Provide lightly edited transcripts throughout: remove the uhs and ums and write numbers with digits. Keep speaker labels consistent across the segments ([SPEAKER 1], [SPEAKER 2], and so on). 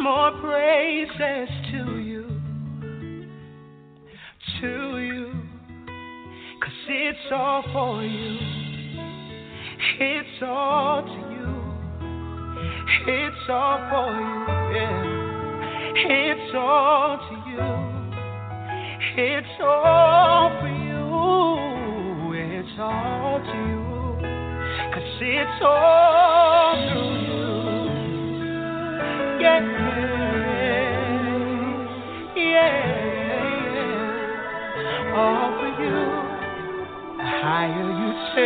[SPEAKER 1] more praises to you, to you, 'cause it's all for you, it's all to you, it's all for you, yeah, it's all to you, it's all for you, it's all to you, 'cause it's all through you. Yeah, yeah, all for you. The higher you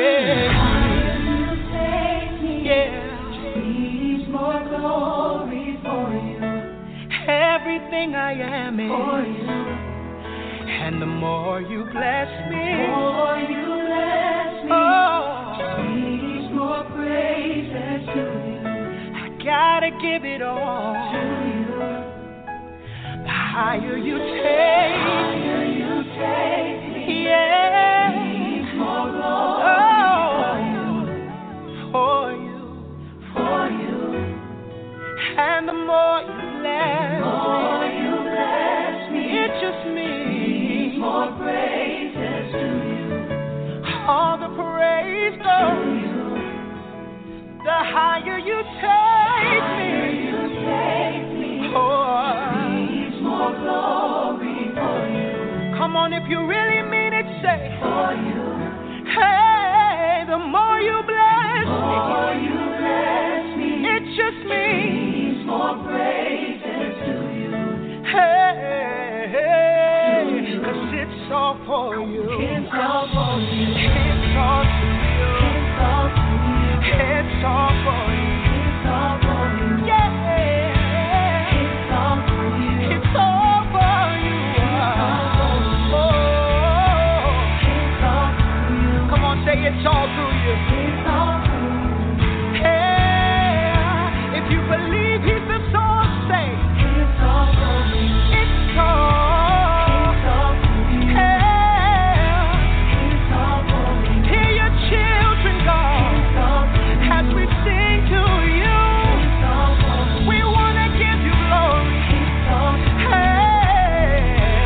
[SPEAKER 1] take me, yeah, needs more glory for you. Everything I am is for you, and the more you bless me, needs more praises to you. Gotta give it all to you. The higher you take me, yeah, needs more glory for you, and the more you bless me, it's just me, needs more praises to you. All the praise goes to you. The higher you take me, oh, needs more glory for you. Come on, if you really mean it, say for you. Hey, the more you bless me, it's just me, needs more praises to you. Hey, 'cause it's all for you. It's all for you. It's all to you. It's all to you. It's all for you. It's all for you. Yeah. It's all for you. It's all for you. Oh. It's all for you. Come on, say it's all through you. It's all through you. Yeah. If you believe he's the source, say it's all for you. It's all. It's all for you. Yeah. It's all for you. Hear your children, God. As we sing to you, we want to give you glory. Hey,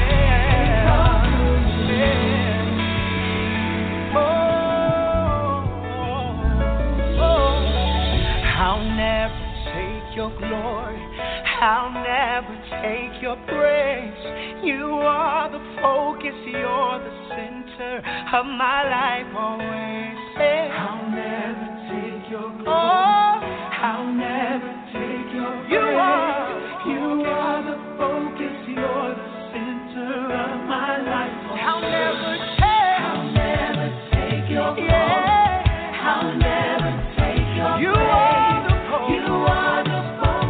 [SPEAKER 1] I'll never take your glory. I'll never take your praise. You are the focus. You're the center of my life always. I'll never take your glory. Oh, I'll never take your praise. You are the focus. You're the center of my life. I'll never take your glory. Yeah. I'll never take your praise. You are the focus. You're the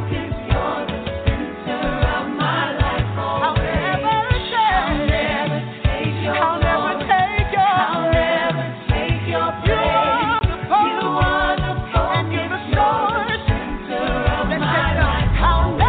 [SPEAKER 1] center of my life. I'll never take your glory. I'll never take your praise. You are the focus. You're the source. Center of my life. I'll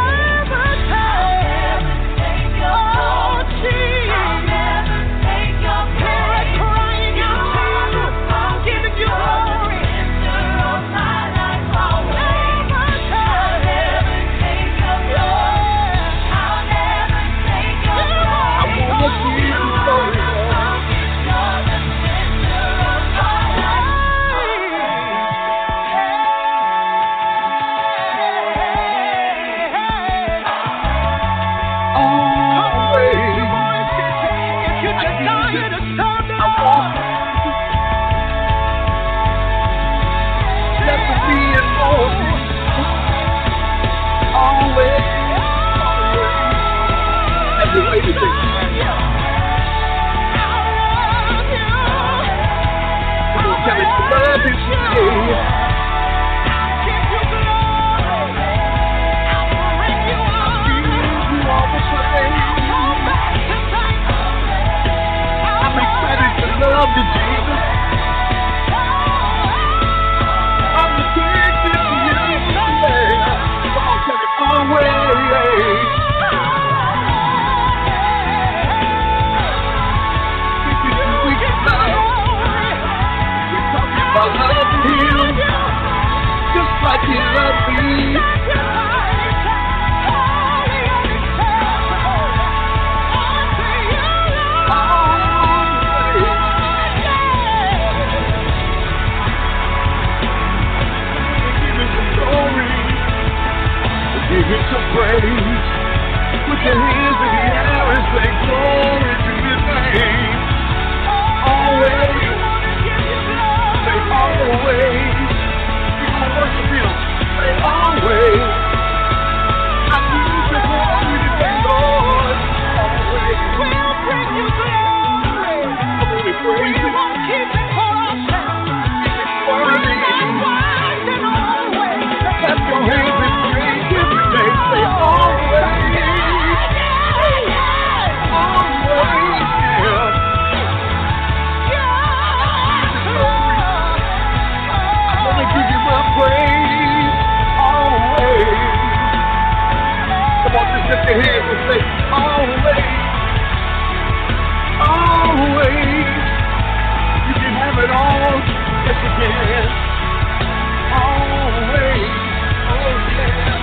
[SPEAKER 2] praise. Put your hands in the air and say glory to His name. Always. Say always. You gonna worship Him. Say always. I need your glory today, Lord. Always. We'll bring you glory. We won't keep it for ourselves. Worthy. Clap your hands and praise Him today. Say always. Always. I'm gonna give you my praise. Always. Come on, just lift your hands and say always. Always. You can have it all. Yes, you can. Always. Oh, yeah.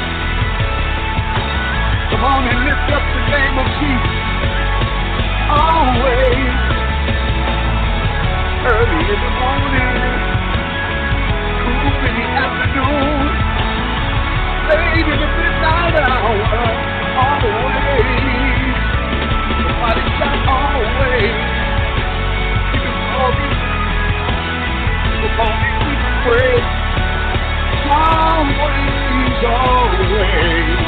[SPEAKER 2] Come on and lift up the name of Jesus. Always. Early in the morning, cool in the afternoon, late in the midnight hour. Always. Somebody shout always. You can call me. Come on and we can pray. Always, always.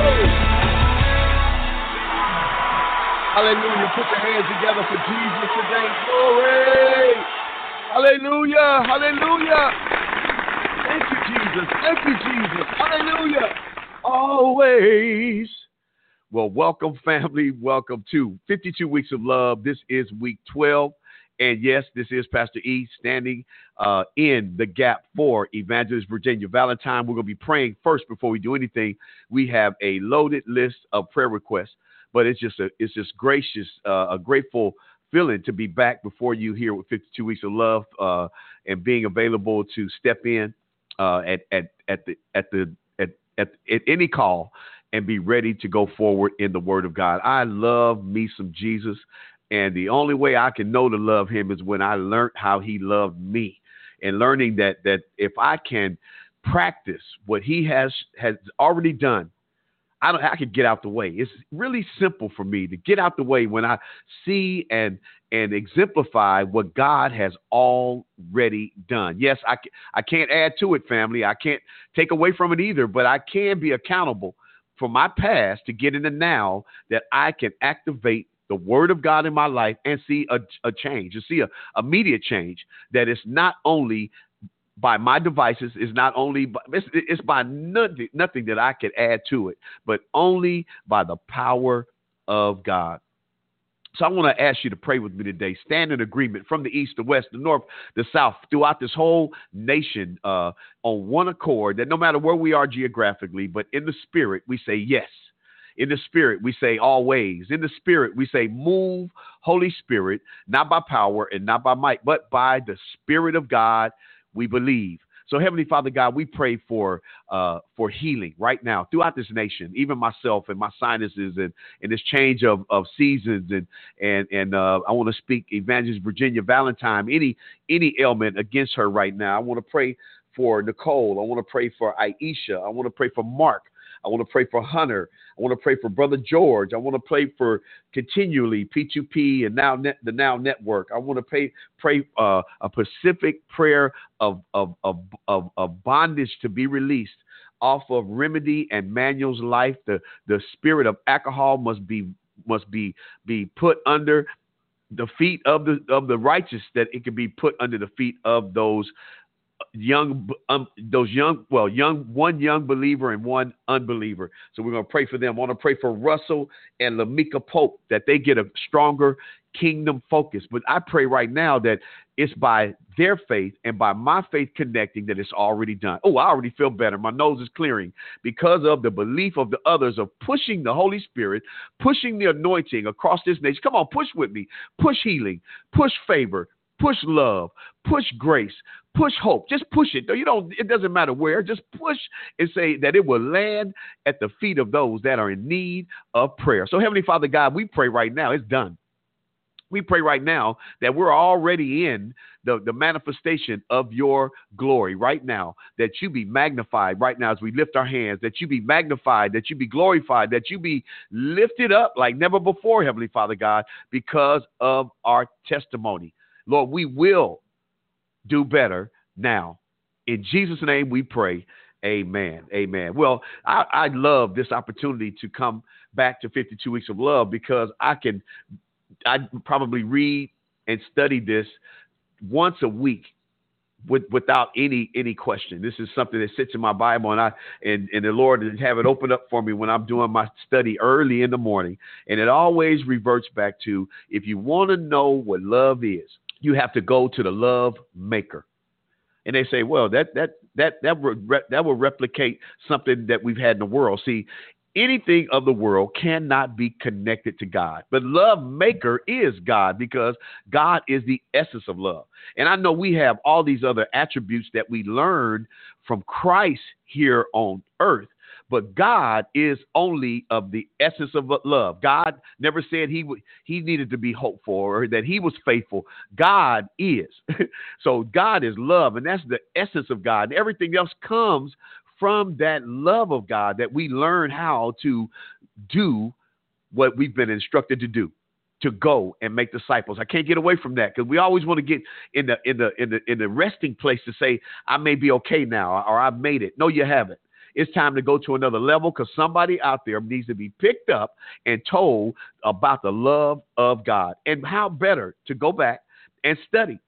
[SPEAKER 2] Hallelujah. Put your hands together for Jesus today. Glory. Hallelujah. Hallelujah. Thank you, Jesus. Thank you, Jesus. Hallelujah. Always. Well, welcome, family. Welcome to 52 Weeks of Love. This is week 12. And yes, this is Pastor E standing in the gap for Evangelist Virginia Valentine. We're going to be praying first before we do anything. We have a loaded list of prayer requests, but it's just gracious, a grateful feeling to be back before you here with 52 Weeks of Love and being available to step in at any call and be ready to go forward in the Word of God. I love me some Jesus. And the only way I can know to love Him is when I learned how He loved me, and learning that if I can practice what He has already done, I could get out the way. It's really simple for me to get out the way when I see and exemplify what God has already done. Yes, I can't add to it, family. I can't take away from it either, but I can be accountable for my past to get in the now, that I can activate the Word of God in my life and see a change, to see a immediate change, that is not only by my devices, is not only it's by nothing that I can add to it, but only by the power of God. So I want to ask you to pray with me today. Stand in agreement from the east, the west, the north, the south, throughout this whole nation on one accord, that no matter where we are geographically, but in the spirit, we say yes. In the spirit, we say always. In the spirit, we say move, Holy Spirit, not by power and not by might, but by the Spirit of God, we believe. So, Heavenly Father God, we pray for healing right now throughout this nation, even myself and my sinuses and this change of seasons. And I want to speak Evangelist Virginia Valentine, any ailment against her right now. I want to pray for Nicole. I want to pray for Aisha. I want to pray for Mark. I want to pray for Hunter. I want to pray for Brother George. I want to pray for continually P2P and the Now Network. I want to pray a specific prayer of bondage to be released off of Remedy and Manuel's life. The spirit of alcohol must be put under the feet of the righteous, that it can be put under the feet of those young believer and one unbeliever. So we're going to pray for them. I want to pray for Russell and Lamika Pope, that they get a stronger kingdom focus. But I pray right now that it's by their faith and by my faith connecting that it's already done. Oh, I already feel better. My nose is clearing because of the belief of the others of pushing the Holy Spirit, pushing the anointing across this nation. Come on, push with me. Push healing, push favor, push love, push grace, push hope. Just push it. It doesn't matter where. Just push and say that it will land at the feet of those that are in need of prayer. So, Heavenly Father God, we pray right now. It's done. We pray right now that we're already in the manifestation of your glory right now, that you be magnified right now as we lift our hands, that you be magnified, that you be glorified, that you be lifted up like never before, Heavenly Father God, because of our testimony. Lord, we will do better now. In Jesus' name we pray. Amen. Amen. Well, I love this opportunity to come back to 52 Weeks of Love because I'd probably read and study this once a week without any question. This is something that sits in my Bible, and the Lord have it open up for me when I'm doing my study early in the morning. And it always reverts back to, if you want to know what love is, you have to go to the love maker. And they say, well, that will replicate something that we've had in the world. See, anything of the world cannot be connected to God. But love maker is God, because God is the essence of love. And I know we have all these other attributes that we learned from Christ here on earth. But God is only of the essence of love. God never said he needed to be hopeful or that he was faithful. God is. So God is love, and that's the essence of God. And everything else comes from that love of God, that we learn how to do what we've been instructed to do, to go and make disciples. I can't get away from that, because we always want to get in the resting place to say, I may be okay now, or I made it. No, you haven't. It's time to go to another level, because somebody out there needs to be picked up and told about the love of God. And how better to go back and study.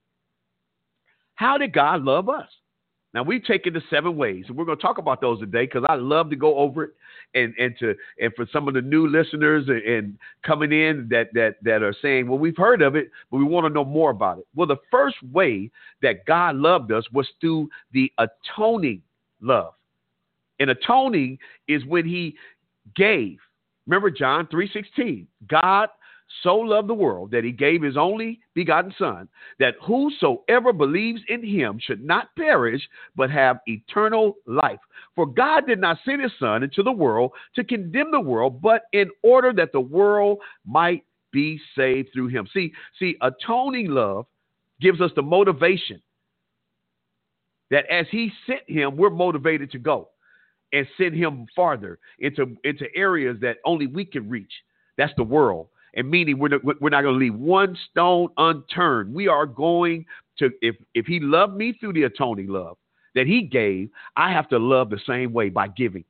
[SPEAKER 2] How did God love us? Now, we've taken the 7 ways, and we're going to talk about those today, because I love to go over it. And for some of the new listeners and coming in that are saying, well, we've heard of it, but we want to know more about it. Well, the first way that God loved us was through the atoning love. And atoning is when he gave. Remember John 3:16. God so loved the world that he gave his only begotten Son, that whosoever believes in him should not perish, but have eternal life. For God did not send his Son into the world to condemn the world, but in order that the world might be saved through him. See, atoning love gives us the motivation that as he sent him, we're motivated to go and send him farther into areas that only we can reach. That's the world. And meaning we're not going to leave one stone unturned. We are going to, if he loved me through the atoning love that he gave, I have to love the same way by giving.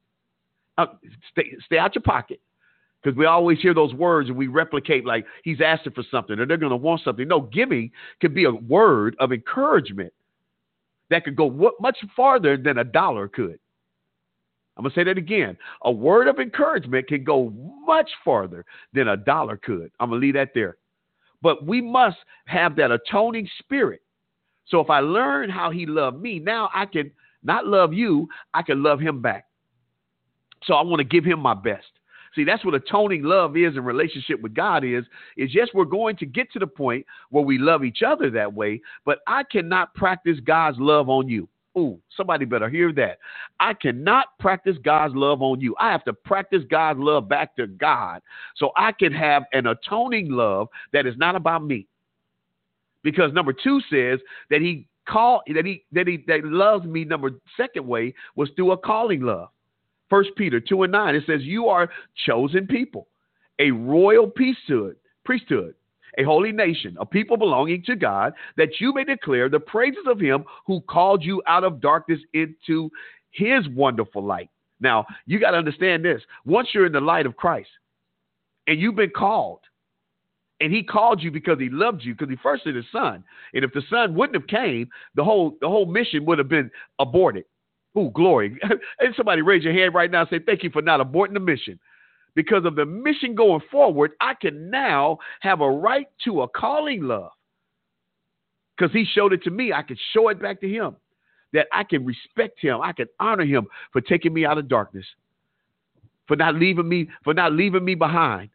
[SPEAKER 2] Stay out your pocket. Because we always hear those words and we replicate like he's asking for something or they're going to want something. No, giving could be a word of encouragement that could go much farther than $1 could. I'm going to say that again. A word of encouragement can go much farther than $1 could. I'm going to leave that there. But we must have that atoning spirit. So if I learn how he loved me, now I can not love you, I can love him back. So I want to give him my best. See, that's what atoning love is in relationship with God is yes, we're going to get to the point where we love each other that way, but I cannot practice God's love on you. Ooh, somebody better hear that. I cannot practice God's love on you. I have to practice God's love back to God so I can have an atoning love that is not about me. Because number 2 says that he loves me. Second way was through a calling love. 1 Peter 2:9, it says, you are chosen people, a royal priesthood, a holy nation, a people belonging to God, that you may declare the praises of him who called you out of darkness into his wonderful light. Now, you got to understand this. Once you're in the light of Christ and you've been called, and he called you because he loved you, because he first sent his Son. And if the Son wouldn't have came, the whole mission would have been aborted. Ooh, glory. And somebody raise your hand right now and say, thank you for not aborting the mission. Because of the mission going forward, I can now have a right to a calling love. Because he showed it to me. I can show it back to him. That I can respect him. I can honor him for taking me out of darkness. For not leaving me behind.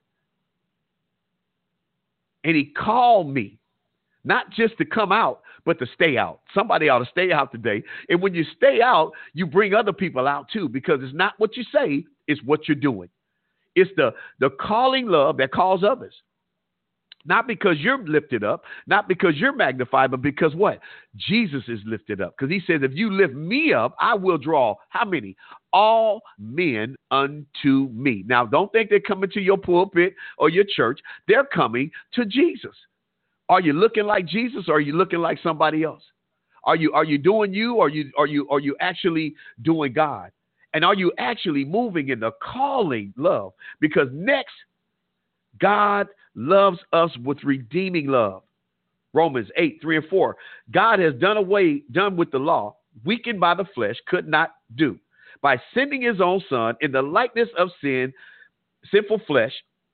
[SPEAKER 2] And he called me. Not just to come out, but to stay out. Somebody ought to stay out today. And when you stay out, you bring other people out too. Because it's not what you say, it's what you're doing. It's the calling love that calls others. Not because you're lifted up, not because you're magnified, but because what? Jesus is lifted up. Because he says, if you lift me up, I will draw how many? All men unto me. Now, don't think they're coming to your pulpit or your church. They're coming to Jesus. Are you looking like Jesus, or are you looking like somebody else? Are you doing you, or are you actually doing God? And are you actually moving in the calling love? Because next, God loves us with redeeming love. Romans 8:3-4. God has done with the law, weakened by the flesh, could not do, by sending his own son in the likeness of sinful flesh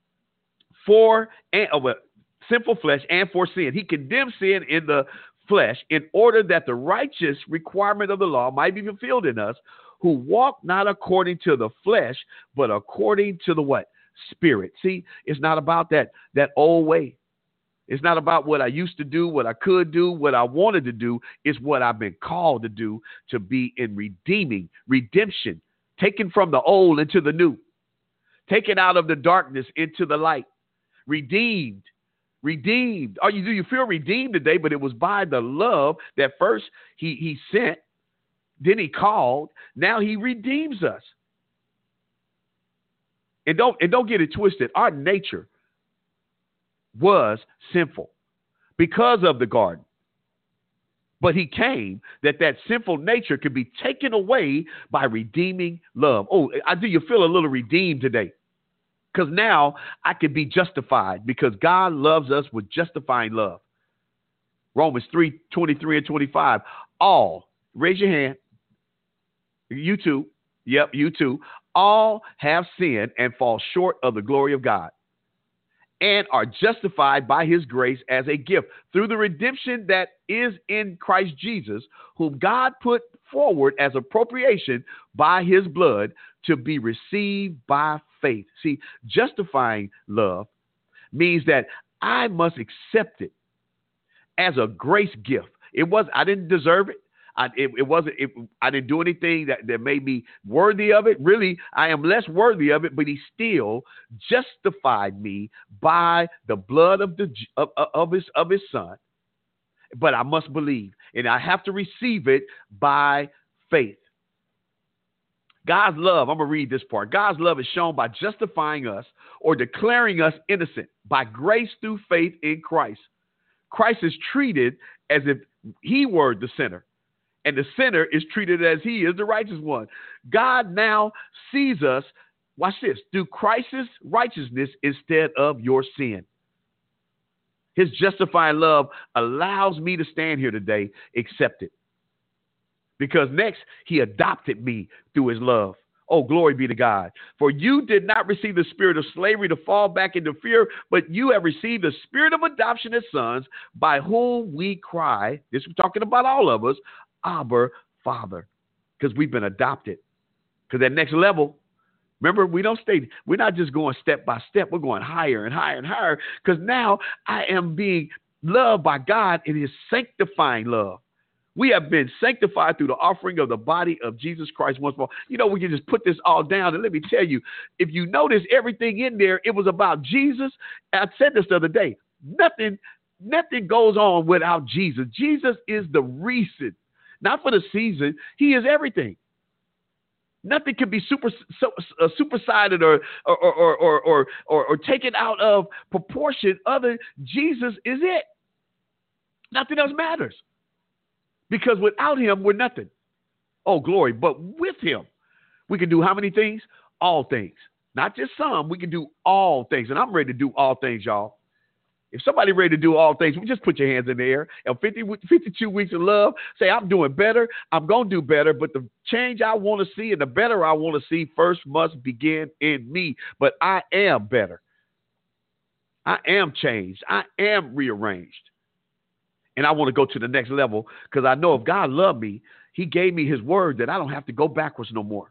[SPEAKER 2] and for sin. He condemned sin in the flesh in order that the righteous requirement of the law might be fulfilled in us, who walk not according to the flesh, but according to the what? Spirit. See, it's not about that old way. It's not about what I used to do, what I could do, what I wanted to do. It's what I've been called to do, to be in redemption, taken from the old into the new, taken out of the darkness into the light, redeemed. Do you feel redeemed today? But it was by the love that first he sent, then he called, now he redeems us. And don't get it twisted. Our nature was sinful because of the garden. But he came that sinful nature could be taken away by redeeming love. Oh, do you feel a little redeemed today? Because now I can be justified because God loves us with justifying love. Romans 3:23-25. All, raise your hand. You too. Yep, you too. All have sinned and fall short of the glory of God, and are justified by his grace as a gift through the redemption that is in Christ Jesus, whom God put forward as appropriation by his blood to be received by faith. See, justifying love means that I must accept it as a grace gift. I didn't deserve it. I didn't do anything that made me worthy of it. Really, I am less worthy of it, but he still justified me by the blood of his son. But I must believe, and I have to receive it by faith. God's love, I'm going to read this part. God's love is shown by justifying us or declaring us innocent by grace through faith in Christ. Christ is treated as if he were the sinner, and the sinner is treated as he is the righteous one. God now sees us, watch this, through Christ's righteousness instead of your sin. His justifying love allows me to stand here today, accepted. Because next, he adopted me through his love. Oh, glory be to God. For you did not receive the spirit of slavery to fall back into fear, but you have received the spirit of adoption as sons, by whom we cry, this is talking about all of us, Abba, Father, because we've been adopted. Because that next level, remember, we're not just going step by step. We're going higher and higher and higher, because now I am being loved by God in his sanctifying love. We have been sanctified through the offering of the body of Jesus Christ once more. We can just put this all down. And let me tell you, if you notice everything in there, it was about Jesus. I said this the other day. Nothing goes on without Jesus. Jesus is the reason, not for the season. He is everything. Nothing can be superseded or taken out of proportion. Jesus is it. Nothing else matters. Because without him, we're nothing. Oh, glory. But with him, we can do how many things? All things. Not just some. We can do all things. And I'm ready to do all things, y'all. If somebody ready to do all things, just put your hands in the air. And 52 weeks of love, say, I'm doing better. I'm going to do better. But the change I want to see and the better I want to see first must begin in me. But I am better. I am changed. I am rearranged. And I want to go to the next level, because I know if God loved me, he gave me his word that I don't have to go backwards no more.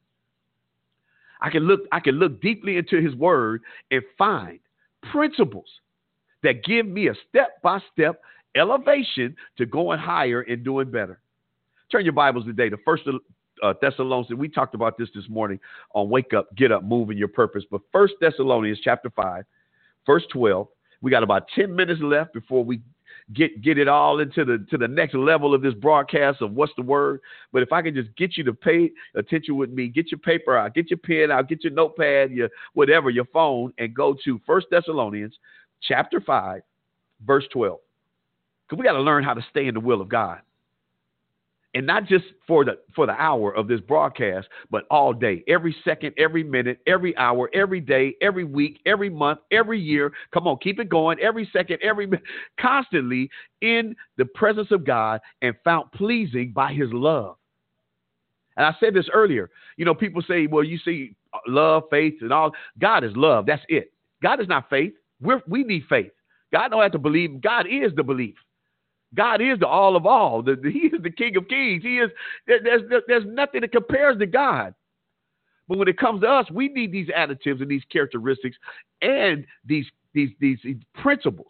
[SPEAKER 2] I can look deeply into his word and find principles that give me a step-by-step elevation to going higher and doing better. Turn your Bibles today to 1 Thessalonians. We talked about this morning on Wake Up, Get Up, Move in Your Purpose. But 1 Thessalonians chapter 5, verse 12. We got about 10 minutes left before we get it all into the next level of this broadcast of What's the Word. But if I could just get you to pay attention with me, get your paper out, get your pen out, get your notepad, your whatever, your phone, and go to 1 Thessalonians chapter 5, verse 12. Because we got to learn how to stay in the will of God. And not just for the hour of this broadcast, but all day, every second, every minute, every hour, every day, every week, every month, every year. Come on, keep it going. Every second, every minute, constantly in the presence of God and found pleasing by his love. And I said this earlier. You know, people say, well, you see love, faith, and all. God is love. That's it. God is not faith. We need faith. God don't have to believe. God is the belief. God is the all of all. He is the King of Kings. He is. There's nothing that compares to God. But when it comes to us, we need these additives and these characteristics and these principles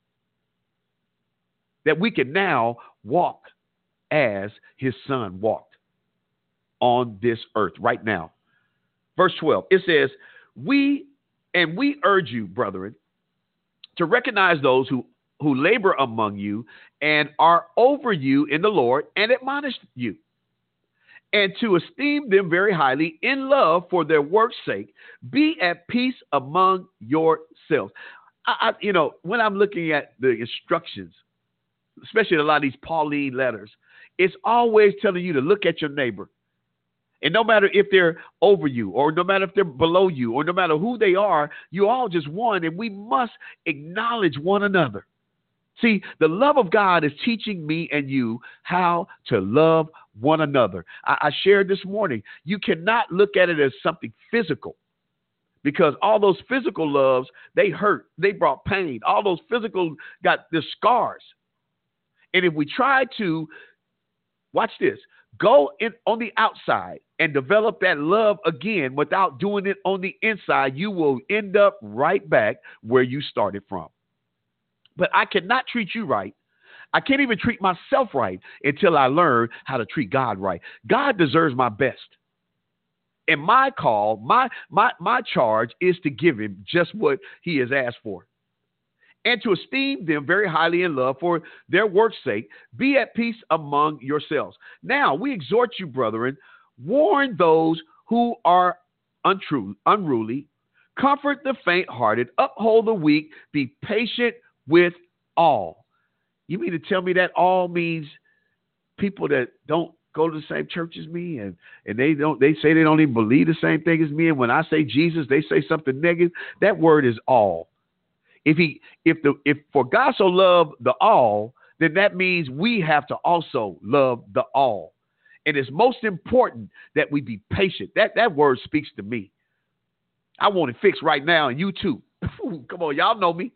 [SPEAKER 2] that we can now walk as his son walked on this earth right now. Verse 12, it says, we urge you, brethren, to recognize those who labor among you and are over you in the Lord and admonish you, and to esteem them very highly in love for their work's sake. Be at peace among yourselves. When I'm looking at the instructions, especially a lot of these Pauline letters, it's always telling you to look at your neighbor. And no matter if they're over you or no matter if they're below you or no matter who they are, you all just one, and we must acknowledge one another. See, the love of God is teaching me and you how to love one another. I shared this morning, you cannot look at it as something physical, because all those physical loves, they hurt, they brought pain. All those physical got the scars. And if we try to, watch this, go in on the outside and develop that love again without doing it on the inside, you will end up right back where you started from. But I cannot treat you right. I can't even treat myself right until I learn how to treat God right. God deserves my best. And my call, my charge is to give him just what he has asked for. And to esteem them very highly in love for their work's sake. Be at peace among yourselves. Now we exhort you, brethren, warn those who are unruly, comfort the faint-hearted, uphold the weak, be patient with all. You mean to tell me that all means people that don't go to the same church as me and they say they don't even believe the same thing as me, and when I say Jesus, they say something negative? That word is all. If for God so loved the all, then that means we have to also love the all. And it's most important that we be patient. That word speaks to me. I want it fixed right now, and you too. Come on, y'all know me.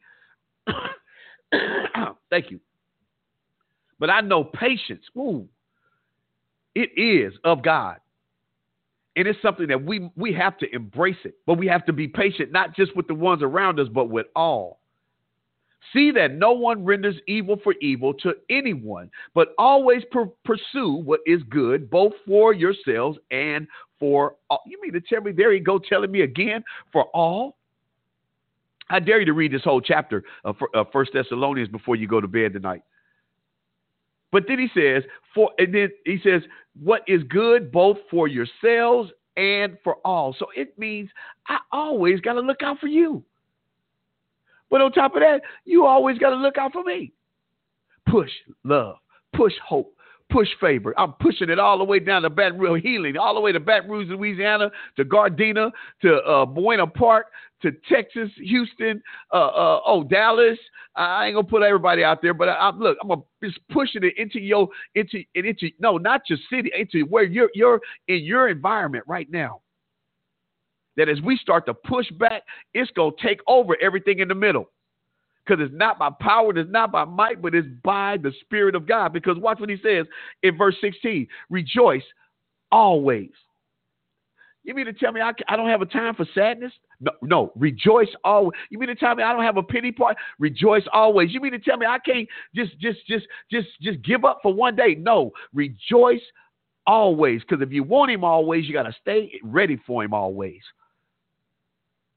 [SPEAKER 2] Thank you. But I know patience, it is of God. And it's something that we have to embrace it. But we have to be patient, not just with the ones around us, but with all. See that no one renders evil for evil to anyone, but always pursue what is good, both for yourselves and for all. You mean to tell me, there you go, telling me again, for all? I dare you to read this whole chapter of 1 Thessalonians before you go to bed tonight. But then he says, what is good both for yourselves and for all. So it means I always got to look out for you. But on top of that, you always got to look out for me. Push love, push hope, push favor. I'm pushing it all the way down to Baton Rouge, healing, all the way to Baton Rouge, Louisiana, to Gardena, to Buena Park, to Texas, Houston, Dallas. I ain't gonna put everybody out there, but I'm just pushing it into not your city, into where you're in your environment right now. That as we start to push back, it's gonna take over everything in the middle. Because it's not by power, it's not by might, but it's by the Spirit of God. Because watch what he says in verse 16. Rejoice always. You mean to tell me I don't have a time for sadness? No, rejoice always. You mean to tell me I don't have a pity party? Rejoice always. You mean to tell me I can't just give up for one day? No, rejoice always. Because if you want him always, you got to stay ready for him always.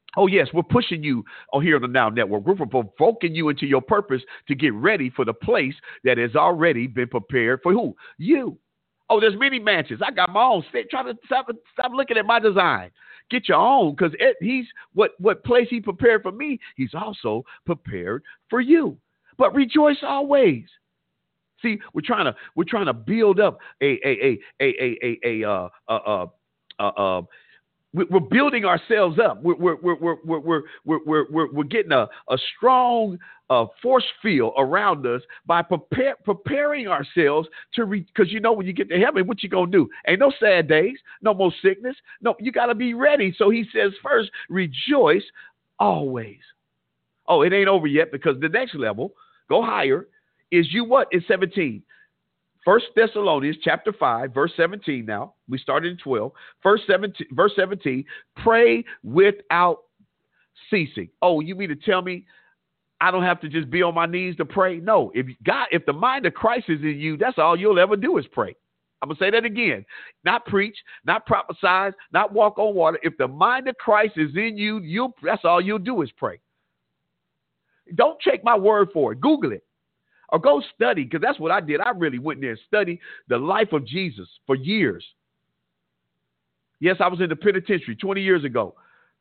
[SPEAKER 2] Oh, yes, we're pushing you on here on the Now Network. We're provoking you into your purpose to get ready for the place that has already been prepared for who? You. Oh, there's many mansions. I got my own. Try to stop looking at my design. Get your own, because he's what place he prepared for me, he's also prepared for you. But rejoice always. See, we're trying to build up we're building ourselves up. We're getting a strong force field around us by preparing ourselves to because when you get to heaven, what you gonna do? Ain't no sad days, no more sickness. No, you got to be ready. So he says first, rejoice always. Oh, it ain't over yet, because the next level, go higher, is you what? It's 17. 1 Thessalonians chapter 5, verse 17 now. We started in 12. Verse 17, pray without ceasing. Oh, you mean to tell me I don't have to just be on my knees to pray? No. If the mind of Christ is in you, that's all you'll ever do is pray. I'm going to say that again. Not preach, not prophesy, not walk on water. If the mind of Christ is in you, that's all you'll do is pray. Don't take my word for it. Google it. Or go study, because that's what I did. I really went there and studied the life of Jesus for years. Yes, I was in the penitentiary 20 years ago.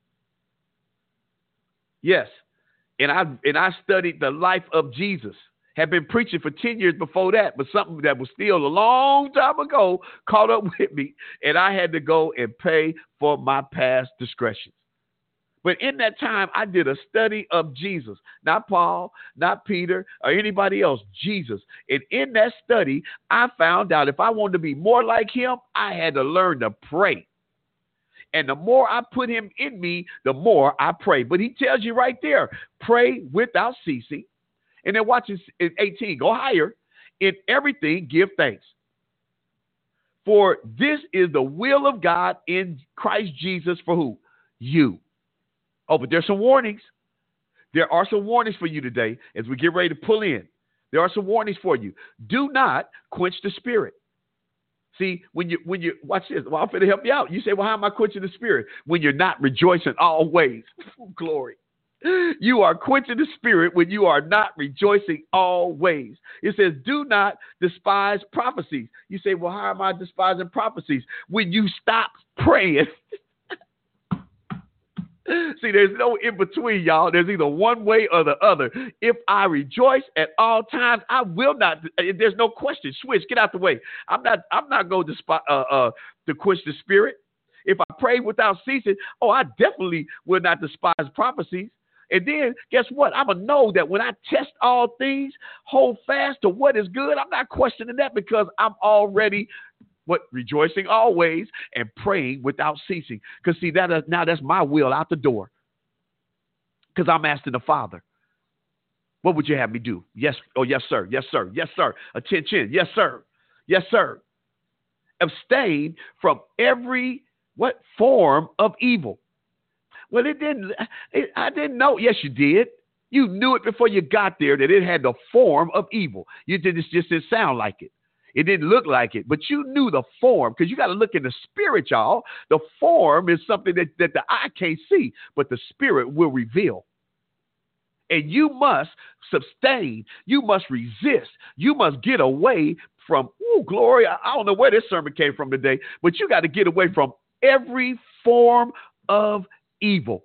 [SPEAKER 2] Yes, and I studied the life of Jesus. Had been preaching for 10 years before that, but something that was still a long time ago caught up with me, and I had to go and pay for my past discretions. But in that time, I did a study of Jesus, not Paul, not Peter, or anybody else, Jesus. And in that study, I found out if I wanted to be more like him, I had to learn to pray. And the more I put him in me, the more I pray. But he tells you right there, pray without ceasing. And then watch this in 18, go higher. In everything, give thanks. For this is the will of God in Christ Jesus for who? You. Oh, but there's some warnings. There are some warnings for you today as we get ready to pull in. There are some warnings for you. Do not quench the spirit. See, when you watch this, well, I'm going to help you out. You say, well, how am I quenching the spirit? When you're not rejoicing always. Glory. You are quenching the spirit when you are not rejoicing always. It says, do not despise prophecies. You say, well, how am I despising prophecies? When you stop praying. See, there's no in between, y'all. There's either one way or the other. If I rejoice at all times, I will not. There's no question. Switch, get out the way. I'm not going to quench the spirit. If I pray without ceasing, I definitely will not despise prophecies. And then, guess what? I'm going to know that when I test all things, hold fast to what is good. I'm not questioning that because I'm already rejoicing always and praying without ceasing. Because see, now that's my will out the door. Because I'm asking the Father, what would you have me do? Yes. Oh, yes, sir. Yes, sir. Yes, sir. Attention. Yes, sir. Yes, sir. Abstain from every form of evil. Well, I didn't know. Yes, you did. You knew it before you got there that it had the form of evil. It just didn't sound like it. It didn't look like it, but you knew the form, because you got to look in the spirit, y'all. The form is something that the eye can't see, but the spirit will reveal. And you must sustain. You must resist. You must get away from, glory. I don't know where this sermon came from today, but you got to get away from every form of evil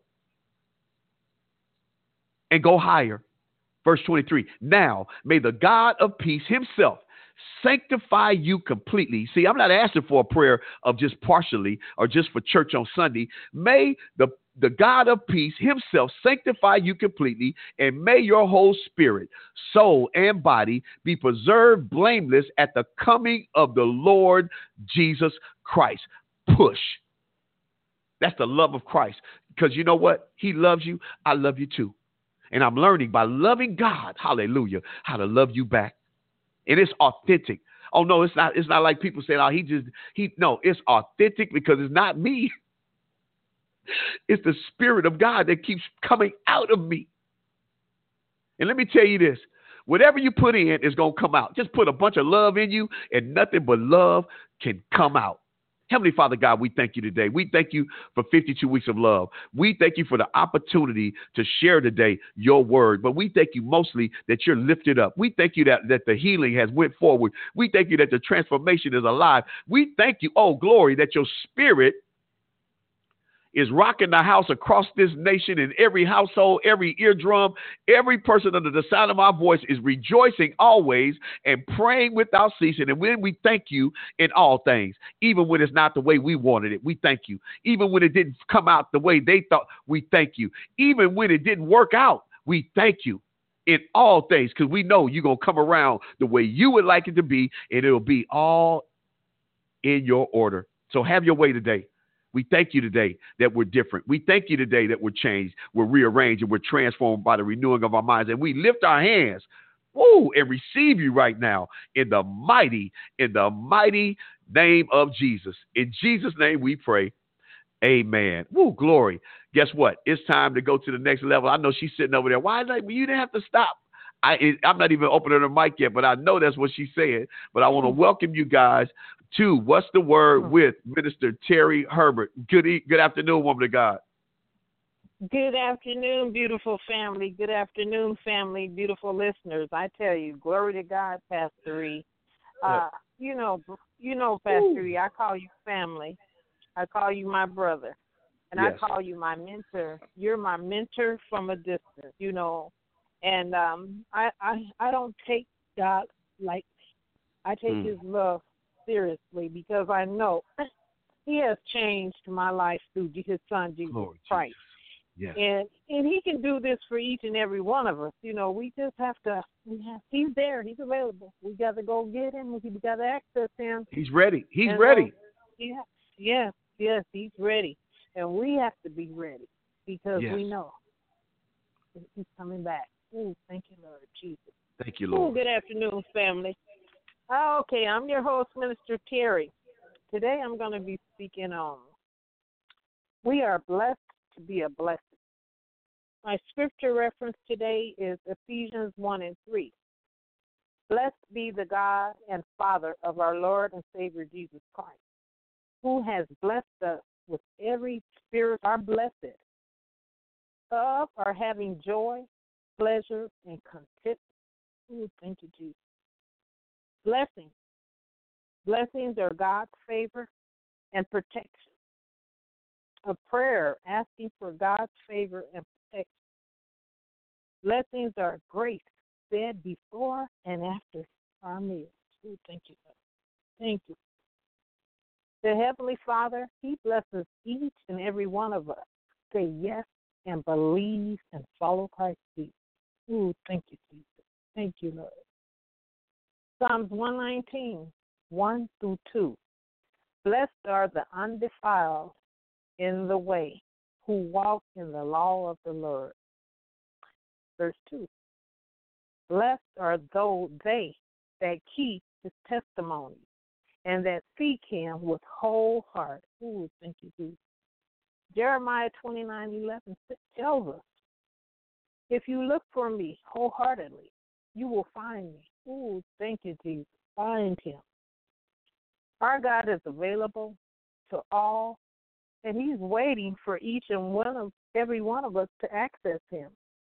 [SPEAKER 2] and go higher. Verse 23, now may the God of peace himself sanctify you completely. See, I'm not asking for a prayer of just partially or just for church on Sunday. May the God of peace himself sanctify you completely, and may your whole spirit, soul, and body be preserved blameless at the coming of the Lord Jesus Christ. Push. That's the love of Christ. Because you know what? He loves you. I love you too. And I'm learning by loving God, hallelujah, how to love you back. And it's authentic. Oh, no, it's not. It's not like people say, no, it's authentic because it's not me. It's the Spirit of God that keeps coming out of me. And let me tell you this, whatever you put in is going to come out. Just put a bunch of love in you and nothing but love can come out. Heavenly Father God, we thank you today. We thank you for 52 weeks of love. We thank you for the opportunity to share today your word. But we thank you mostly that you're lifted up. We thank you that the healing has went forward. We thank you that the transformation is alive. We thank you, oh glory, that your spirit is rocking the house across this nation, in every household, every eardrum, every person under the sound of my voice is rejoicing always and praying without ceasing. And when we thank you in all things, even when it's not the way we wanted it, we thank you. Even when it didn't come out the way they thought, we thank you. Even when it didn't work out, we thank you in all things, because we know you're going to come around the way you would like it to be, and it'll be all in your order. So have your way today. We thank you today that we're different. We thank you today that we're changed, we're rearranged, and we're transformed by the renewing of our minds. And we lift our hands, and receive you right now in the mighty name of Jesus. In Jesus' name we pray. Amen. Glory. Guess what? It's time to go to the next level. I know she's sitting over there. Why? You didn't have to stop. I'm not even opening her mic yet, but I know that's what she said. But I want to welcome you guys to What's the Word with Minister Terry Herbert. Good afternoon, woman of God.
[SPEAKER 3] Good afternoon, beautiful family. Good afternoon, family, beautiful listeners. I tell you, glory to God, Pastor E. You know, Pastor E, I call you family. I call you my brother. And yes. I call you my mentor. You're my mentor from a distance, you know. And I don't take God lightly. I take his love seriously, because I know he has changed my life through his son, Jesus Christ.
[SPEAKER 2] Yes.
[SPEAKER 3] And he can do this for each and every one of us. You know, we just have to, he's there. He's available. We got to go get him. We got to access him.
[SPEAKER 2] He's ready. He's ready.
[SPEAKER 3] Yes, he's ready. And we have to be ready, because we know he's coming back. Oh, thank you, Lord Jesus.
[SPEAKER 2] Thank you, Lord.
[SPEAKER 3] Good afternoon, family. Okay, I'm your host, Minister Terry. Today I'm going to be speaking on we are blessed to be a blessing. My scripture reference today is Ephesians 1:3. Blessed be the God and Father of our Lord and Savior Jesus Christ, who has blessed us with every spirit are blessed of or having joy, pleasure, and contentment. Ooh, thank you, Jesus. Blessings. Blessings are God's favor and protection. A prayer asking for God's favor and protection. Blessings are grace said before and after our meals. Ooh, thank you, God. Thank you. The Heavenly Father, he blesses each and every one of us. Say yes and believe and follow Christ Jesus. Ooh, thank you, Jesus. Thank you, Lord. Psalms 119, 1-2. Blessed are the undefiled in the way, who walk in the law of the Lord. Verse 2. Blessed are they that keep his testimonies and that seek him with whole heart. Ooh, thank you, Jesus. Jeremiah 29:11 tells us, if you look for me wholeheartedly, you will find me. Ooh, thank you, Jesus. Find him. Our God is available to all, and he's waiting for each and every one of us to access him.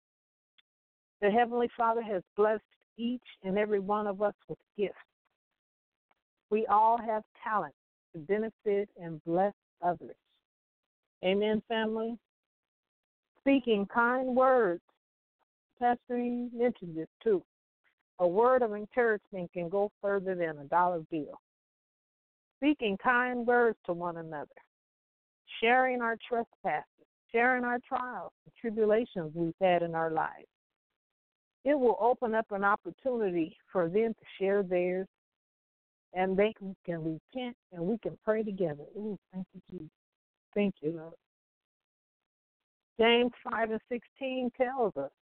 [SPEAKER 3] The Heavenly Father has blessed each and every one of us with gifts. We all have talent to benefit and bless others. Amen, family. Speaking kind words. Pastor E mentioned this too. A word of encouragement can go further than a dollar bill. Speaking kind words to one another. Sharing our trespasses. Sharing our trials and tribulations we've had in our lives. It will open up an opportunity for them to share theirs, and they can repent, and we can pray together. Ooh, thank you, Jesus. Thank you, Lord. James 5:16 tells us,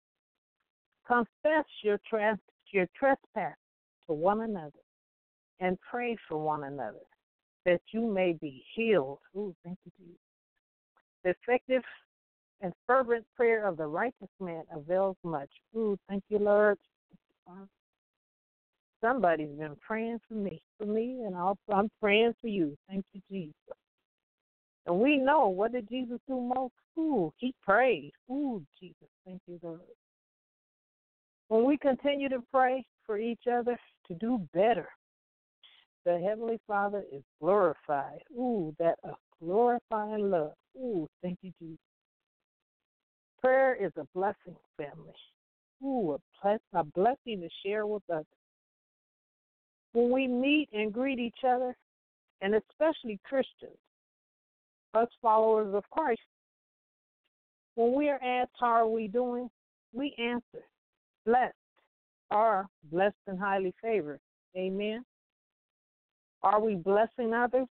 [SPEAKER 3] confess your trespass to one another and pray for one another, that you may be healed. Ooh, thank you, Jesus. The effective and fervent prayer of the righteous man avails much. Ooh, thank you, Lord. Somebody's been praying for me, and also I'm praying for you. Thank you, Jesus. And we know, what did Jesus do most? Ooh, he prayed. Ooh, Jesus, thank you, Lord. When we continue to pray for each other to do better, the Heavenly Father is glorified. Ooh, that a glorifying love. Ooh, thank you, Jesus. Prayer is a blessing, family. Ooh, a blessing to share with others. When we meet and greet each other, and especially Christians, us followers of Christ, when we are asked how are we doing, we answer, blessed, or blessed and highly favored. Amen. Are we blessing others?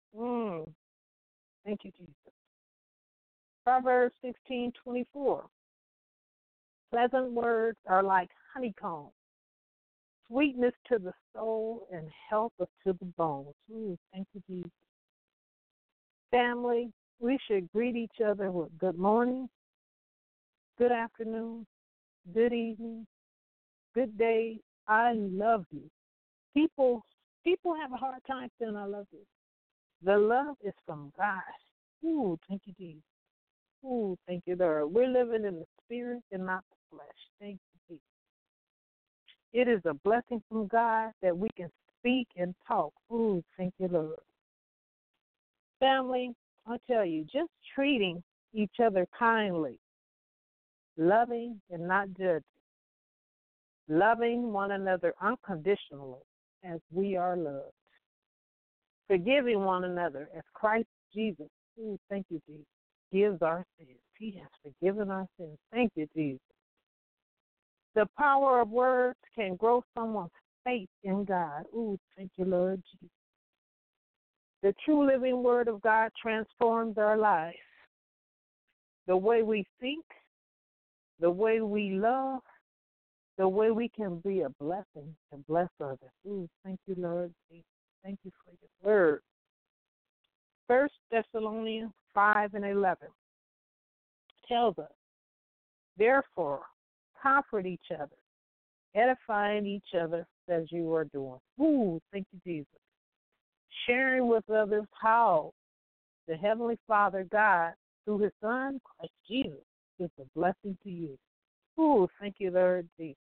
[SPEAKER 3] Thank you, Jesus. Proverbs 16:24. Pleasant words are like honeycomb, sweetness to the soul and health to the bones. Thank you, Jesus. Family, we should greet each other with good morning, good afternoon, good evening, good day. I love you. People have a hard time saying I love you. The love is from God. Ooh, thank you, Jesus. Ooh, thank you, Lord. We're living in the spirit and not the flesh. Thank you, Jesus. It is a blessing from God that we can speak and talk. Ooh, thank you, Lord. Family, I tell you, just treating each other kindly, loving and not judging, loving one another unconditionally as we are loved, forgiving one another as Christ Jesus, ooh, thank you, Jesus, gives our sins. He has forgiven our sins. Thank you, Jesus. The power of words can grow someone's faith in God. Ooh, thank you, Lord Jesus. The true living word of God transforms our lives. The way we think, the way we love, the way we can be a blessing to bless others. Ooh, thank you, Lord Jesus. Thank you for your word. 1 Thessalonians 5:11 tells us, therefore, comfort each other, edifying each other as you are doing. Ooh, thank you, Jesus. Sharing with others how the Heavenly Father, God, through His Son, Christ Jesus, is a blessing to you. Ooh, thank you, Lord Jesus.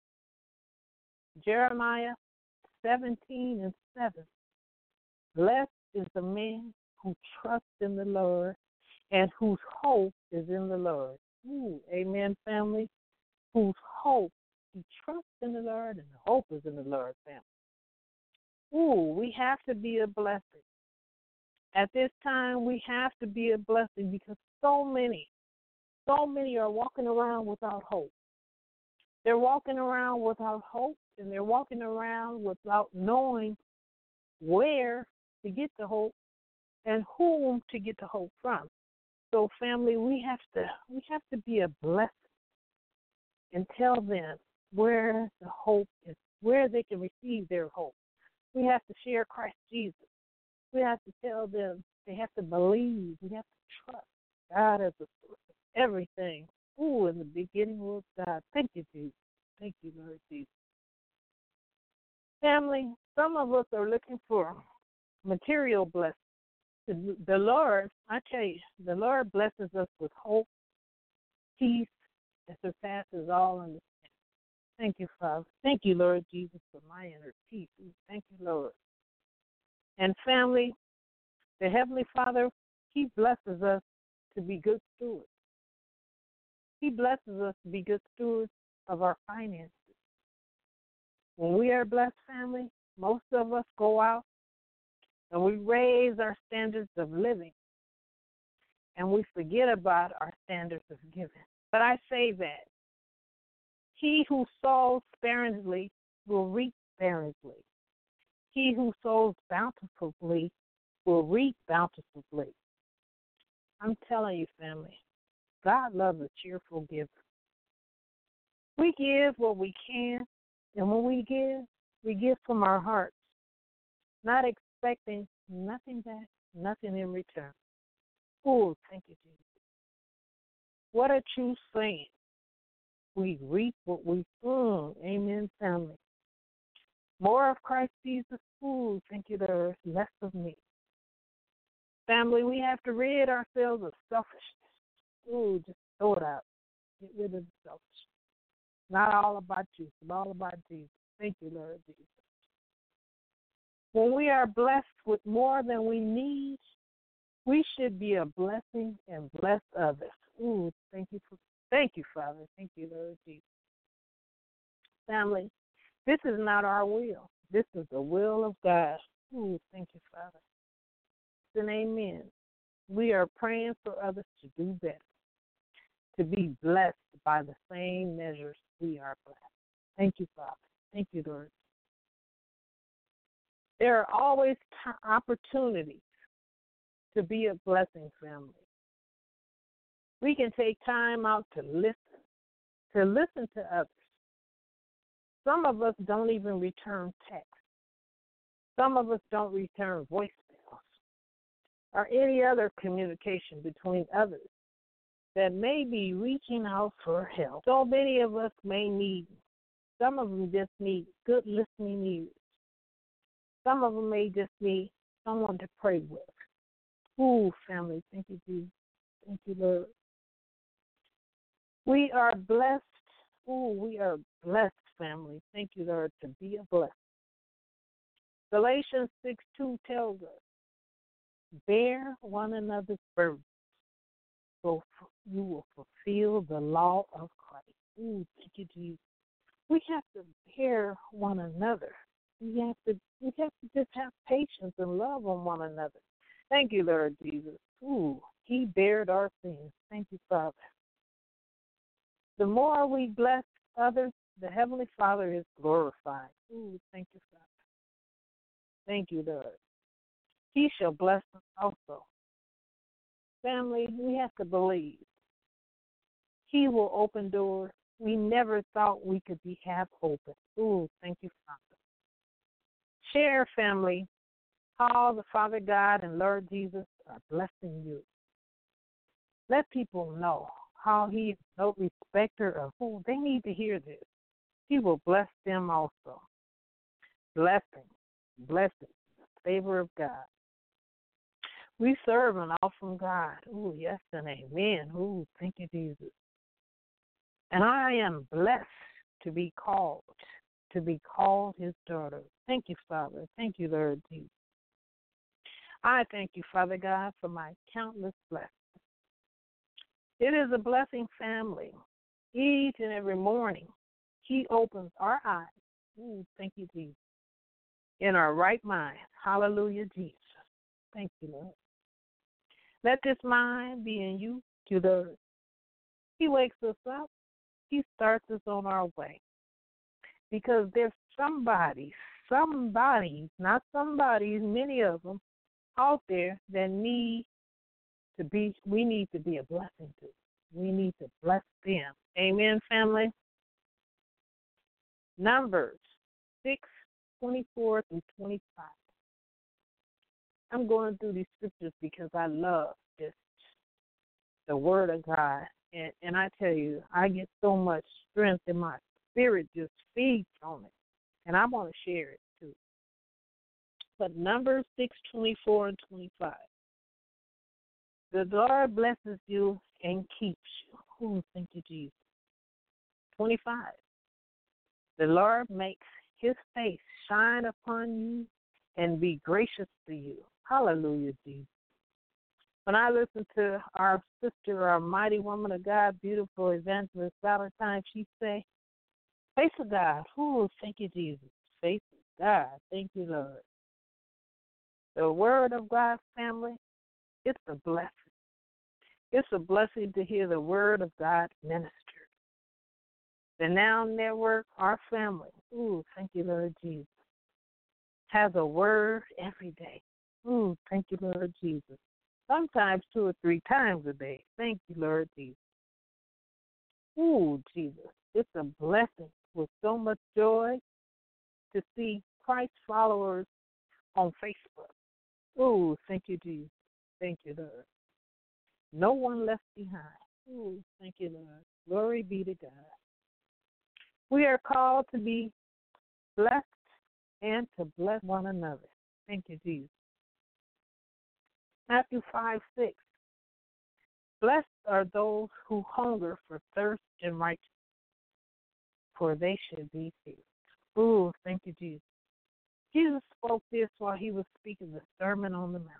[SPEAKER 3] Jeremiah 17:7. Blessed is the man who trusts in the Lord and whose hope is in the Lord. Ooh, amen, family. Whose hope, he trusts in the Lord and the hope is in the Lord, family. Ooh, we have to be a blessing. At this time, we have to be a blessing because so many are walking around without hope. They're walking around without hope, and they're walking around without knowing where to get the hope and whom to get the hope from. So, family, we have to be a blessing and tell them where the hope is, where they can receive their hope. We have to share Christ Jesus. We have to tell them they have to believe. We have to trust God as the source of everything. Ooh, in the beginning was God. Thank you, Jesus. Thank you, Lord Jesus. Family, some of us are looking for material blessings. The Lord, I tell you, the Lord blesses us with hope, peace that surpasses all understanding. Thank you, Father. Thank you, Lord Jesus, for my inner peace. Thank you, Lord. And family, the Heavenly Father, He blesses us to be good stewards. He blesses us to be good stewards of our finances. When we are blessed, family, most of us go out and we raise our standards of living and we forget about our standards of giving. But I say that he who sows sparingly will reap sparingly. He who sows bountifully will reap bountifully. I'm telling you, family, God loves a cheerful giver. We give what we can, and when we give from our hearts, not expecting nothing back, nothing in return. Oh, thank you, Jesus. What a true saying. We reap what we sow. Amen, family. More of Christ Jesus. Ooh, thank you, Lord. Less of me. Family, we have to rid ourselves of selfishness. Ooh, just throw it out. Get rid of the selfishness. Not all about you. It's all about Jesus. Thank you, Lord Jesus. When we are blessed with more than we need, we should be a blessing and bless others. Ooh, thank you, Father. Thank you, Lord Jesus. Family, this is not our will. This is the will of God. Ooh, thank you, Father. And amen. We are praying for others to do better, to be blessed by the same measures we are blessed. Thank you, Father. Thank you, Lord. There are always opportunities to be a blessing, family. We can take time out to listen to others. Some of us don't even return texts. Some of us don't return voicemails or any other communication between others that may be reaching out for help. So many of us may need, some of them just need good listening ears. Some of them may just need someone to pray with. Ooh, family, thank you, Jesus. Thank you, Lord. We are blessed. Ooh, we are blessed, family. Thank you, Lord, to be a blessing. Galatians 6:2 tells us, bear one another's burdens, so you will fulfill the law of Christ. Ooh, thank you, Jesus. We have to bear one another. We have to just have patience and love on one another. Thank you, Lord Jesus. Ooh, He bared our sins. Thank you, Father. The more we bless others, the Heavenly Father is glorified. Ooh, thank you, Father. Thank you, Lord. He shall bless us also. Family, we have to believe. He will open doors we never thought we could have open. Ooh, thank you, Father. Share, family, how the Father God and Lord Jesus are blessing you. Let people know how He is no respecter of who. They need to hear this. He will bless them also. Blessing, the favor of God. We serve an awesome God. Ooh, yes and amen. Ooh, thank you, Jesus. And I am blessed to be called His daughter. Thank you, Father. Thank you, Lord Jesus. I thank you, Father God, for my countless blessings. It is a blessing, family. Each and every morning, He opens our eyes. Ooh, thank you, Jesus. In our right mind. Hallelujah, Jesus. Thank you, Lord. Let this mind be in you, to the. He wakes us up. He starts us on our way. Because there's somebody, not somebody, many of them out there that we need to be a blessing to. We need to bless them. Amen, family? Numbers 6:24 through 25. I'm going through these scriptures because I love just the Word of God. And I tell you, I get so much strength in my spirit just feeds on it. And I want to share it too. But Numbers 6:24 and 25. The Lord blesses you and keeps you. Oh, thank you, Jesus. 25. The Lord makes His face shine upon you and be gracious to you. Hallelujah, Jesus. When I listen to our sister, our mighty woman of God, beautiful evangelist Valentine, she say, face of God. Oh, thank you, Jesus. Face of God. Thank you, Lord. The Word of God, family, it's a blessing. It's a blessing to hear the Word of God ministered. The Now Network, our family, ooh, thank you, Lord Jesus, has a word every day. Ooh, thank you, Lord Jesus. Sometimes 2 or 3 times a day. Thank you, Lord Jesus. Ooh, Jesus, it's a blessing with so much joy to see Christ followers on Facebook. Ooh, thank you, Jesus. Thank you, Lord. No one left behind. Ooh, thank you, Lord. Glory be to God. We are called to be blessed and to bless one another. Thank you, Jesus. Matthew 5:6. Blessed are those who hunger for thirst and righteousness, for they should be filled. Ooh, thank you, Jesus. Jesus spoke this while he was speaking the Sermon on the Mount.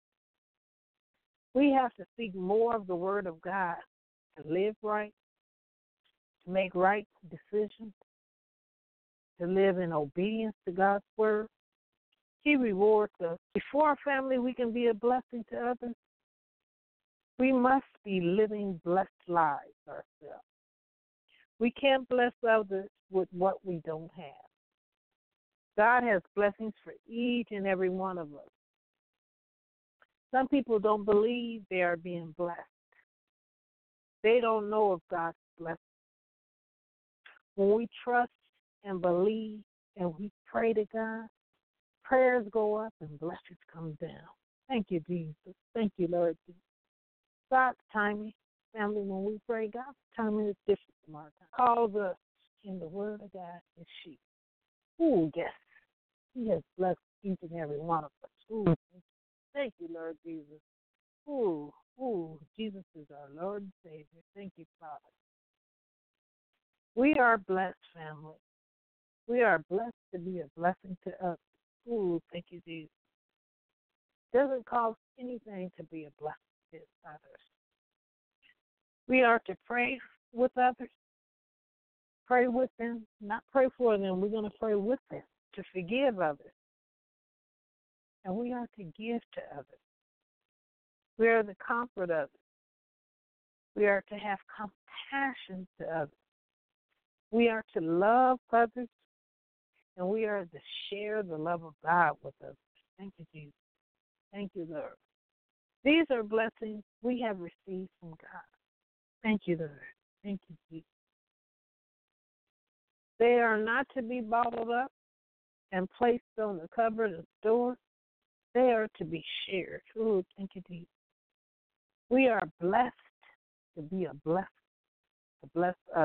[SPEAKER 3] We have to seek more of the Word of God to live right, to make right decisions, to live in obedience to God's Word. He rewards us. Before our family, we can be a blessing to others. We must be living blessed lives ourselves. We can't bless others with what we don't have. God has blessings for each and every one of us. Some people don't believe they are being blessed. They don't know of God's blessings. When we trust and believe and we pray to God, prayers go up and blessings come down. Thank you, Jesus. Thank you, Lord Jesus. God's timing, family, when we pray, God's timing is different from our time. Calls us in the Word of God is sheep. Ooh, yes. He has blessed each and every one of us. Ooh, thank you, Lord Jesus. Ooh, Jesus is our Lord and Savior. Thank you, Father. We are blessed, family. We are blessed to be a blessing to others. Ooh, thank you, Jesus. It doesn't cost anything to be a blessing to others. We are to pray with others. Pray with them, not pray for them. We're going to pray with them to forgive others. And we are to give to others. We are to comfort others. We are to have compassion to others. We are to love others. And we are to share the love of God with others. Thank you, Jesus. Thank you, Lord. These are blessings we have received from God. Thank you, Lord. Thank you, Jesus. They are not to be bottled up and placed on the cupboard and store. They are to be shared. Ooh, thank you, Jesus. We are blessed to be a blessing, to bless others.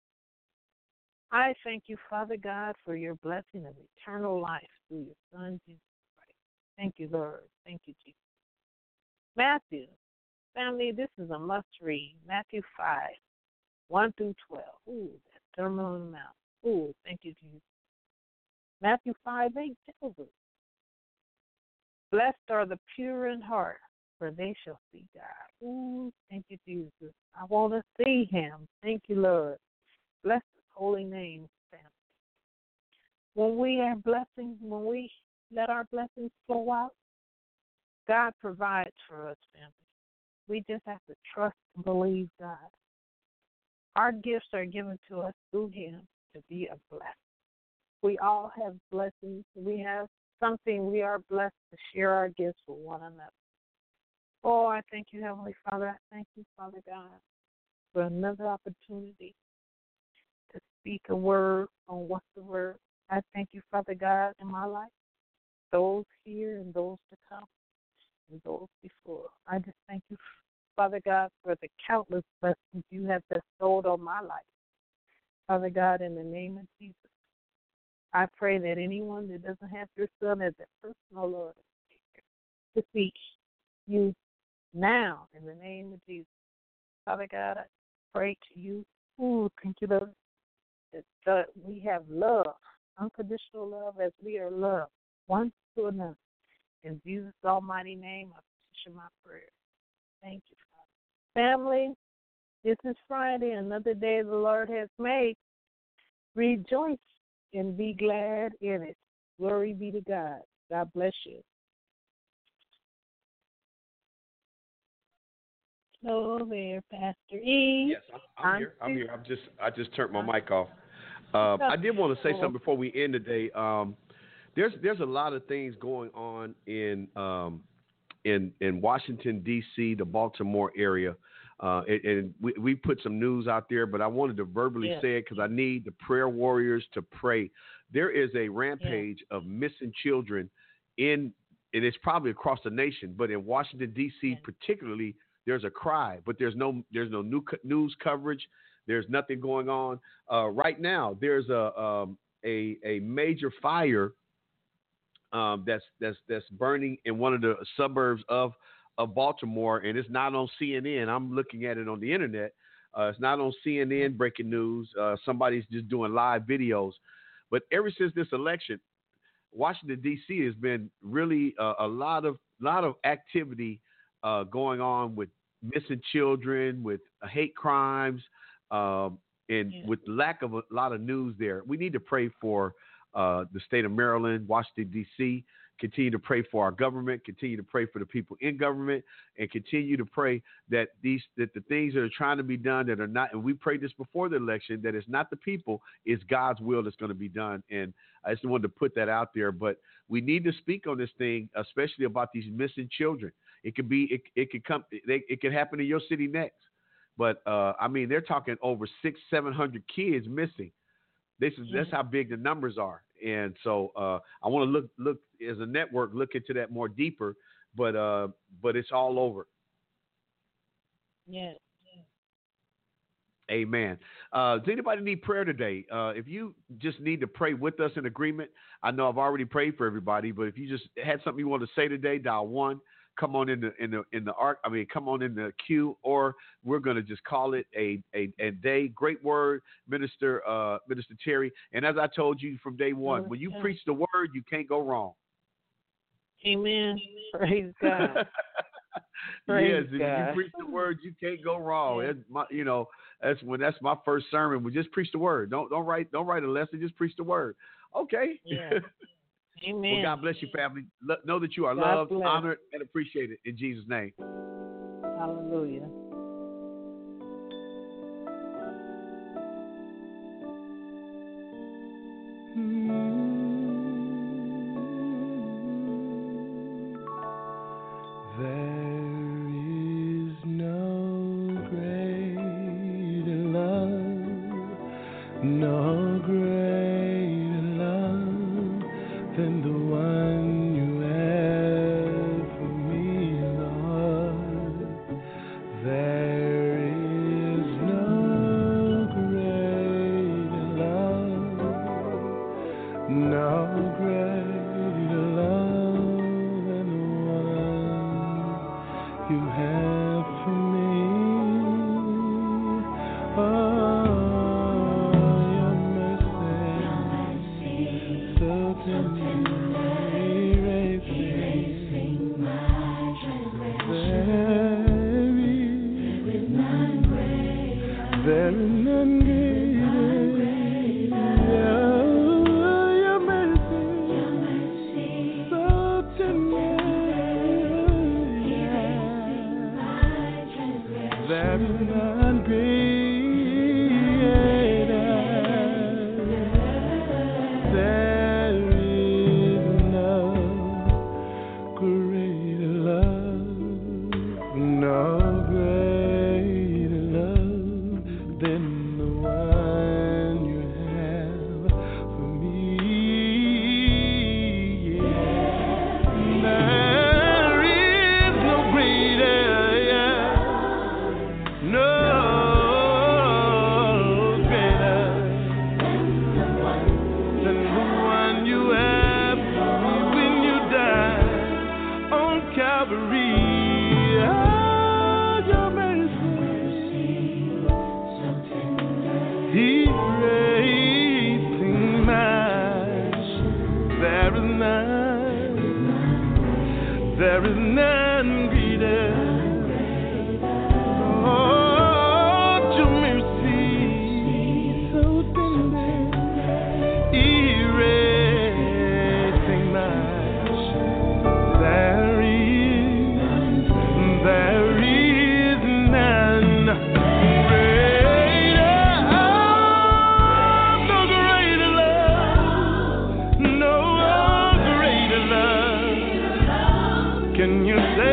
[SPEAKER 3] I thank you, Father God, for your blessing of eternal life through your Son, Jesus Christ. Thank you, Lord. Thank you, Jesus. Matthew. Family, this is a must-read. Matthew 5, 1 through 12. Ooh, that Sermon on the Mount. Ooh, thank you, Jesus. Matthew 5:8 tells us, blessed are the pure in heart, for they shall see God. Ooh, thank you, Jesus. I want to see him. Thank you, Lord. Bless his holy name, family. When we are blessings, when we let our blessings flow out, God provides for us, family. We just have to trust and believe God. Our gifts are given to us through him to be a blessing. We all have blessings. We have something we are blessed to share our gifts with one another. Oh, I thank you, Heavenly Father. I thank you, Father God, for another opportunity to speak a word on what's the word. I thank you, Father God, in my life, those here and those to come, and those before. I just thank you, Father God, for the countless blessings you have bestowed on my life. Father God, in the name of Jesus, I pray that anyone that doesn't have your Son as their personal Lord and Savior, to seek you now in the name of Jesus. Father God, I pray to you, thank you, Lord, that we have love, unconditional love as we are loved, one to another. In Jesus' almighty name, I petition my prayer. Thank you, Father. Family, this is Friday, another day the Lord has made. Rejoice and be glad in it. Glory be to God. God bless you. Hello there, Pastor E.
[SPEAKER 2] Yes, I'm here. I just turned my mic off. I did want to say something before we end today. There's a lot of things going on in Washington D.C., the Baltimore area, and we put some news out there. But I wanted to verbally say it because I need the prayer warriors to pray. There is a rampage of missing children and it's probably across the nation, but in Washington D.C. particularly, there's a cry. But there's no new news coverage. There's nothing going on right now. There's a major fire that's burning in one of the suburbs of Baltimore, and it's not on CNN. I'm looking at it on the internet. It's not on CNN breaking news. Somebody's just doing live videos. But ever since this election, Washington D.C. has been really a lot of activity going on with missing children, with hate crimes, with lack of a lot of news there. We need to pray for the state of Maryland, Washington, D.C., continue to pray for our government, continue to pray for the people in government, and continue to pray that the things that are trying to be done that are not, and we prayed this before the election, that it's not the people, it's God's will that's going to be done. And I just wanted to put that out there. But we need to speak on this thing, especially about these missing children. It could be, it could happen in your city next. But I mean, they're talking over 600-700 kids missing. That's how big the numbers are. And so I want to look as a network, look into that more deeper, but it's all over.
[SPEAKER 3] Yes.
[SPEAKER 2] Amen. Does anybody need prayer today? If you just need to pray with us in agreement, I know I've already prayed for everybody, but if you just had something you want to say today, dial 1. Come on in the arc. I mean, come on in the queue, or we're going to just call it a day. Great word, Minister Terry. And as I told you from day one, when you preach the word, you can't go wrong.
[SPEAKER 3] Amen. Praise God. Praise
[SPEAKER 2] yes,
[SPEAKER 3] God.
[SPEAKER 2] If you preach the word, you can't go wrong. Yeah. That's my first sermon. We just preach the word. Don't write a lesson. Just preach the word. Okay.
[SPEAKER 3] Yeah. Amen.
[SPEAKER 2] Well, God bless you, family. Know that you are loved, honored, and appreciated in Jesus' name.
[SPEAKER 3] Hallelujah.
[SPEAKER 1] Can you say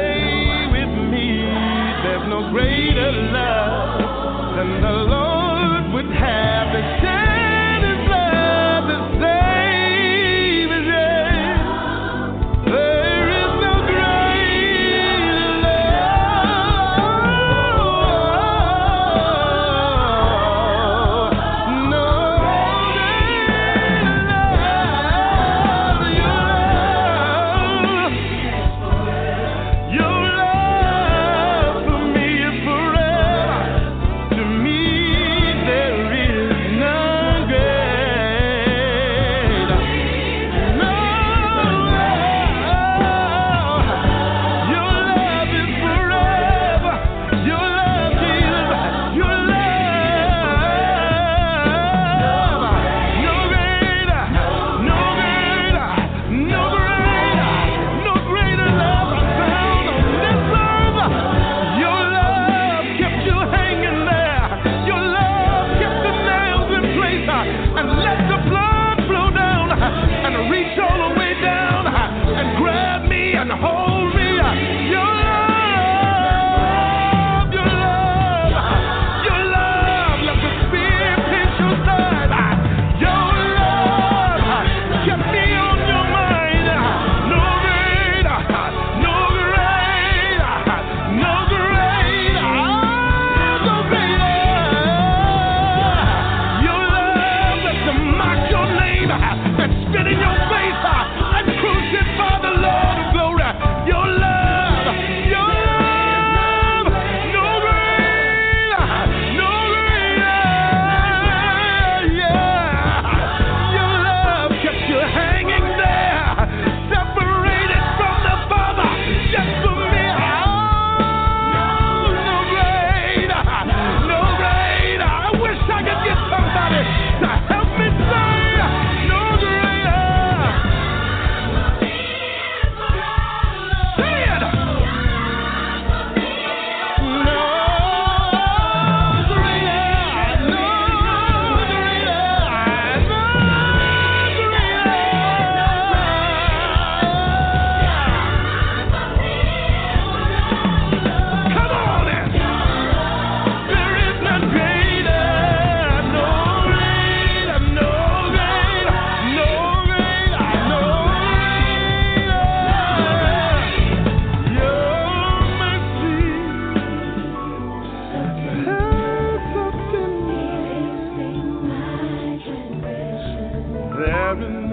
[SPEAKER 1] remember